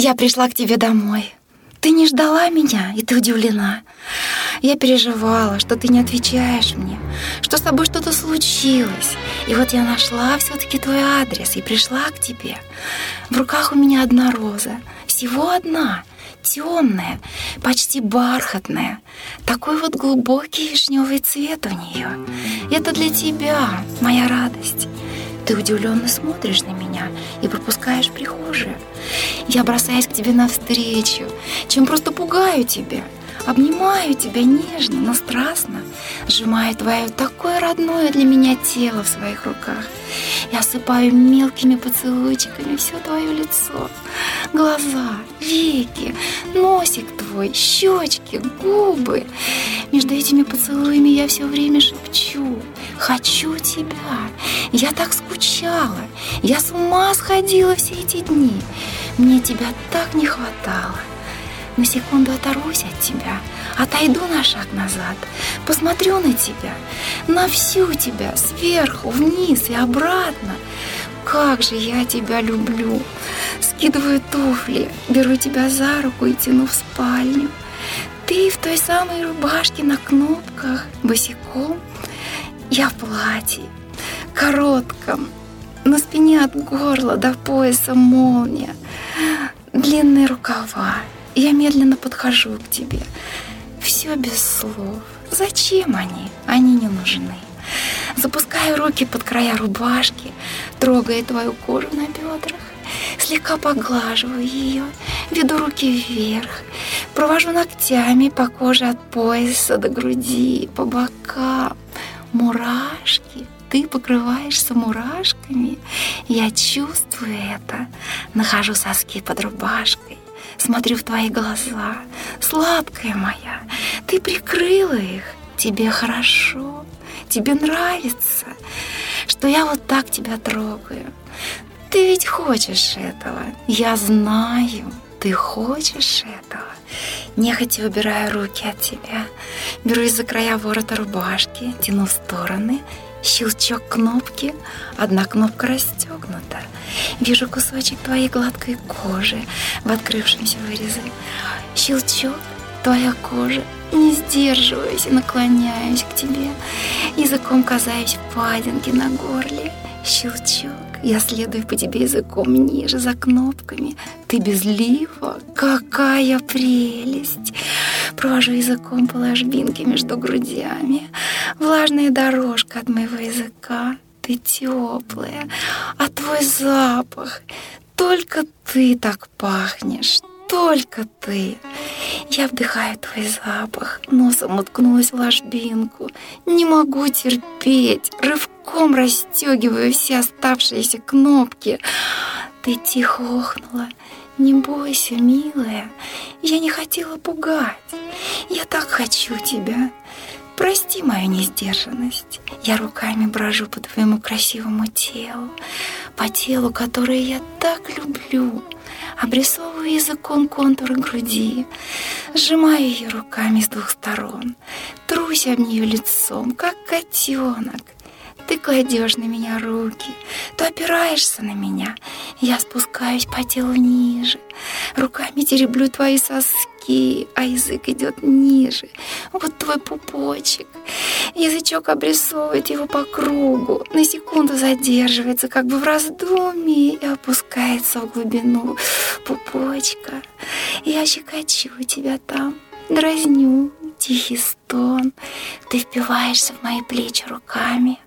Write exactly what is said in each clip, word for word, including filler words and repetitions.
Я пришла к тебе домой. Ты не ждала меня, и ты удивлена. Я переживала, что ты не отвечаешь мне, что с тобой что-то случилось. И вот я нашла все-таки твой адрес и пришла к тебе. В руках у меня одна роза, всего одна, темная, почти бархатная. Такой вот глубокий вишневый цвет у нее. Это для тебя, моя радость. Ты удивленно смотришь на меня и пропускаешь в прихожую. Я бросаюсь к тебе навстречу, чем просто пугаю тебя. Обнимаю тебя нежно, но страстно, сжимаю твое такое родное для меня тело в своих руках и осыпаю мелкими поцелуйчиками все твое лицо, глаза, веки, носик твой, щечки, губы. Между этими поцелуями я все время шепчу: хочу тебя. Я так скучала, я с ума сходила все эти дни. Мне тебя так не хватало. На секунду оторвусь от тебя, отойду на шаг назад, посмотрю на тебя, на всю тебя, сверху, вниз и обратно. Как же я тебя люблю! Скидываю туфли, беру тебя за руку и тяну в спальню. Ты в той самой рубашке на кнопках, босиком. Я в платье, коротком, на спине от горла до пояса молния, длинные рукава. Я медленно подхожу к тебе. Все без слов. Зачем они? Они не нужны. Запускаю руки под края рубашки, трогая твою кожу на бедрах, слегка поглаживаю ее, веду руки вверх, провожу ногтями по коже от пояса до груди, по бокам. Мурашки. Ты покрываешься мурашками. Я чувствую это. Нахожу соски под рубашкой. Смотрю в твои глаза. Сладкая моя, ты прикрыла их. Тебе хорошо, тебе нравится, что я вот так тебя трогаю. Ты ведь хочешь этого. Я знаю, ты хочешь этого. Нехотя убираю руки от тебя. Беру из-за края ворота рубашки, тяну в стороны. Щелчок кнопки. Одна кнопка расстегнута. Вижу кусочек твоей гладкой кожи в открывшемся вырезе. Щелчок, твоя кожа. Не сдерживаюсь и наклоняюсь к тебе. Языком касаюсь впадинки на горле. Щелчок. Я следую по тебе языком ниже, за кнопками. Ты без лифа. Какая прелесть! Провожу языком по ложбинке между грудями. Влажная дорожка от моего языка. Ты теплая, а твой запах. Только ты так пахнешь. Только ты. Я вдыхаю твой запах, носом уткнулась в ложбинку. Не могу терпеть. Рывком расстегиваю все оставшиеся кнопки. Ты тихо охнула. Не бойся, милая. Я не хотела пугать. Я так хочу тебя. Прости мою несдержанность. Я руками брожу по твоему красивому телу, по телу, которое я так люблю. Обрисовываю языком контуры груди, сжимаю ее руками с двух сторон, трусь об нее лицом, как котенок. Ты кладешь на меня руки, то опираешься на меня. Я спускаюсь по телу ниже, руками тереблю твои соски, а язык идет ниже. Вот твой пупочек. Язычок обрисовывает его по кругу, на секунду задерживается, как бы в раздумье, и опускается в глубину пупочка. Я щекочу тебя там, дразню, тихий стон. Ты впиваешься в мои плечи руками.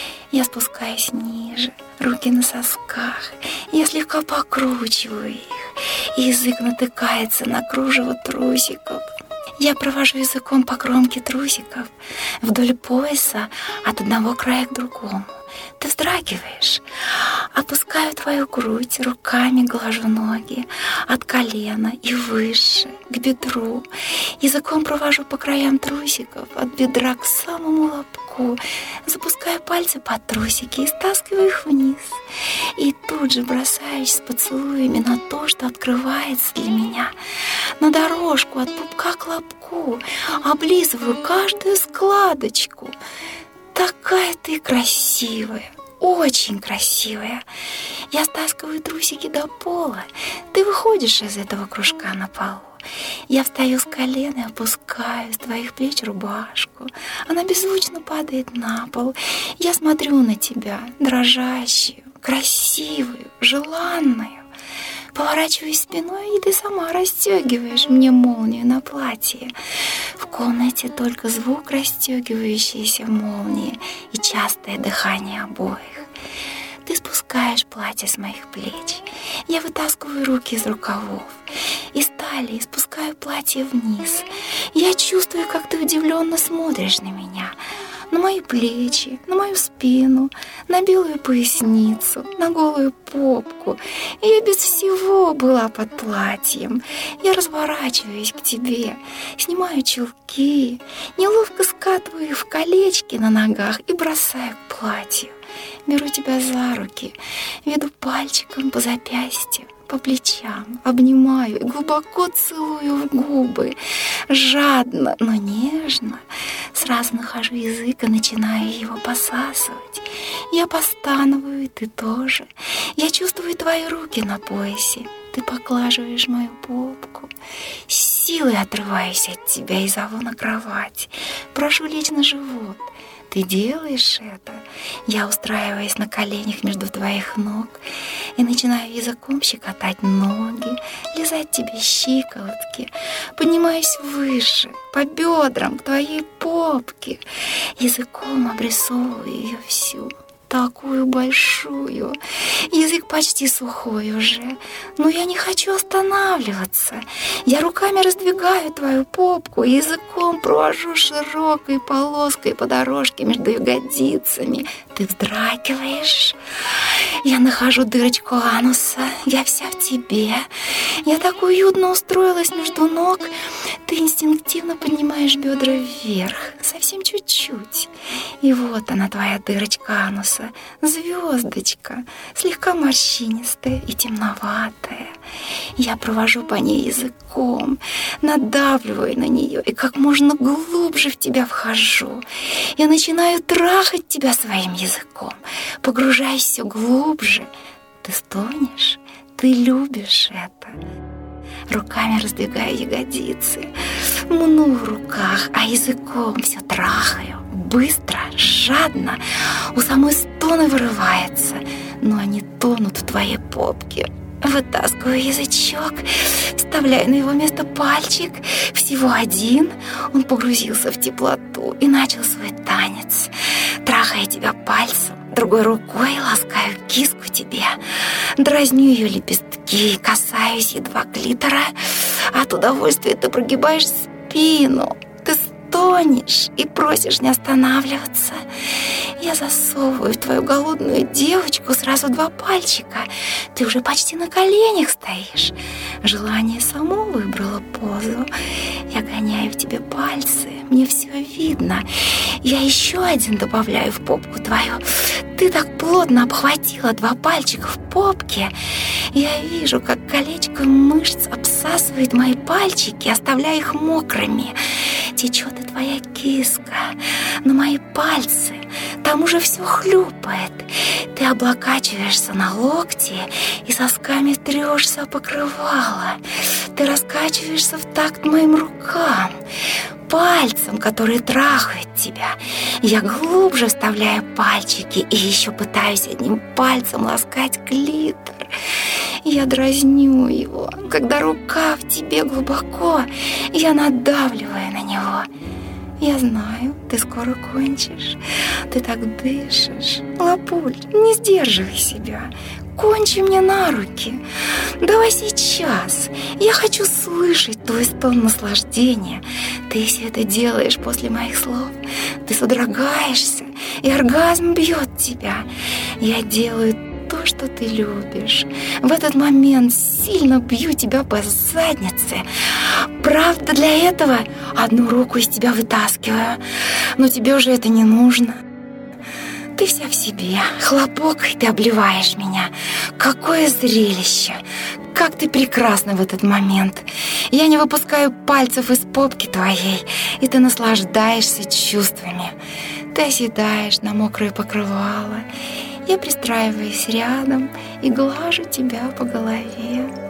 Я спускаюсь ниже, руки на сосках. Я слегка покручиваю их. Язык натыкается на кружево трусиков. Я провожу языком по кромке трусиков вдоль пояса от одного края к другому. Ты вздрагиваешь. Опускаю твою грудь, руками глажу ноги от колена и выше, к бедру. Языком провожу по краям трусиков от бедра к самому лобку. Запускаю пальцы под трусики и стаскиваю их вниз. И тут же бросаюсь с поцелуями на то, что открывается для меня. На дорожку от пупка к лобку. Облизываю каждую складочку. Такая ты красивая, очень красивая. Я стаскиваю трусики до пола. Ты выходишь из этого кружка на полу. Я встаю с колен и опускаю с твоих плеч рубашку. Она беззвучно падает на пол. Я смотрю на тебя, дрожащую, красивую, желанную. Поворачиваюсь спиной, и ты сама расстегиваешь мне молнию на платье. В комнате только звук расстегивающейся молнии и частое дыхание обоих. Ты спускаешь платье с моих плеч. Я вытаскиваю руки из рукавов. Из талии спускаю платье вниз. Я чувствую, как ты удивленно смотришь на меня. На мои плечи, на мою спину, на белую поясницу, на голую попку. И я без всего была под платьем. Я разворачиваюсь к тебе, снимаю чулки, неловко скатываю их в колечки на ногах и бросаю к платью. Беру тебя за руки, веду пальчиком по запястью, по плечам, обнимаю и глубоко целую в губы. Жадно, но нежно. Сразу нахожу язык и начинаю его посасывать. Я постанываю, и ты тоже. Я чувствую твои руки на поясе. Ты поглаживаешь мою попку. С силой отрываюсь от тебя и зову на кровать. Прошу лечь на живот. Ты делаешь это. Я устраиваюсь на коленях между твоих ног и начинаю языком щекотать ноги, лизать тебе щиколотки, поднимаюсь выше, по бедрам, к твоей попке, языком обрисовываю ее всю. Такую большую. Язык почти сухой уже. Но я не хочу останавливаться. Я руками раздвигаю твою попку и языком провожу широкой полоской по дорожке между ягодицами. Ты вздрагиваешь. Я нахожу дырочку ануса. Я вся в тебе. Я так уютно устроилась между ног. Ты инстинктивно поднимаешь бедра вверх. Совсем чуть-чуть. И вот она, твоя дырочка ануса. Звездочка, слегка морщинистая и темноватая. Я провожу по ней языком, надавливаю на нее и как можно глубже в тебя вхожу. Я начинаю трахать тебя своим языком, погружаясь все глубже. Ты стонешь, ты любишь это. Руками раздвигаю ягодицы, мну в руках, а языком все трахаю. Быстро, жадно, у самой стоны вырывается, но они тонут в твоей попке. Вытаскиваю язычок, вставляю на его место пальчик, всего один. Он погрузился в теплоту и начал свой танец. Трахая тебя пальцем, другой рукой ласкаю киску тебе, дразню ее лепестки, касаюсь едва клитора. От удовольствия ты прогибаешь спину, ты стонешь и просишь не останавливаться. Я засовываю в твою голодную девочку сразу два пальчика. Ты уже почти на коленях стоишь. Желание само выбрало позу. Я гоняю в тебе пальцы, мне все видно. Я еще один добавляю в попку твою. Ты так плотно обхватила два пальчика в попке. Я вижу, как колечко мышц обсасывает мои пальчики, оставляя их мокрыми. Течет и твоя киска на мои пальцы. Там уже все хлюпает. Ты облокачиваешься на локти и сосками трешься о покрывало. Ты раскачиваешься в такт моим рукам, пальцем, который трахает тебя. Я глубже вставляю пальчики и еще пытаюсь одним пальцем ласкать клитор. Я дразню его. Когда рука в тебе глубоко, я надавливаю на него. Я знаю, ты скоро кончишь. Ты так дышишь. Лапуль, не сдерживай себя. Кончи мне на руки. Давай сейчас. Я хочу слышать твой стон наслаждения. Ты все это делаешь после моих слов. Ты содрогаешься, и оргазм бьет тебя. Я делаю то, что ты любишь. В этот момент сильно бью тебя по заднице. Правда, для этого одну руку из тебя вытаскиваю. Но тебе уже это не нужно. Ты вся в себе. Хлопок, и ты обливаешь меня. Какое зрелище! Как ты прекрасна в этот момент. Я не выпускаю пальцев из попки твоей, и ты наслаждаешься чувствами. Ты оседаешь на мокрое покрывало. Я пристраиваюсь рядом и глажу тебя по голове.